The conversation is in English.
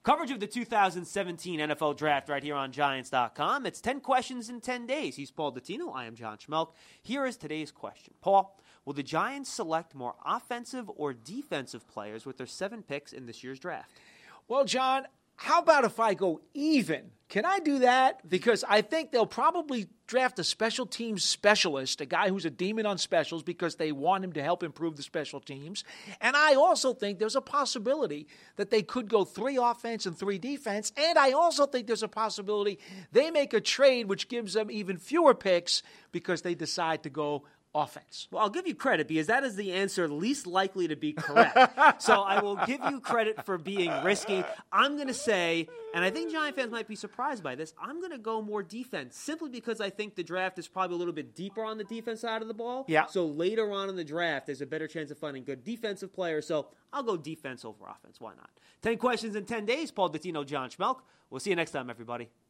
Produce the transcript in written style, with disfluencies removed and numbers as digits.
Coverage of the 2017 NFL Draft right here on Giants.com. It's 10 questions in 10 days. He's Paul Dottino. I am John Schmelk. Here is today's question. Paul, will the Giants select more offensive or defensive players with their 7 picks in this year's draft? Well, John, how about if I go even? Can I do that? Because I think they'll probably draft a special teams specialist, a guy who's a demon on specials because they want him to help improve the special teams. And I also think there's a possibility that they could go 3 offense and 3 defense. And I also think there's a possibility they make a trade which gives them even fewer picks because they decide to go offense. Well, I'll give you credit because that is the answer least likely to be correct. So I will give you credit for being risky. I'm going to say, and I think Giant fans might be surprised by this, I'm going to go more defense simply because I think the draft is probably a little bit deeper on the defense side of the ball. Yeah. So later on in the draft, there's a better chance of finding good defensive players. So I'll go defense over offense. Why not? 10 questions in 10 days. Paul Dottino, John Schmelk. We'll see you next time, everybody.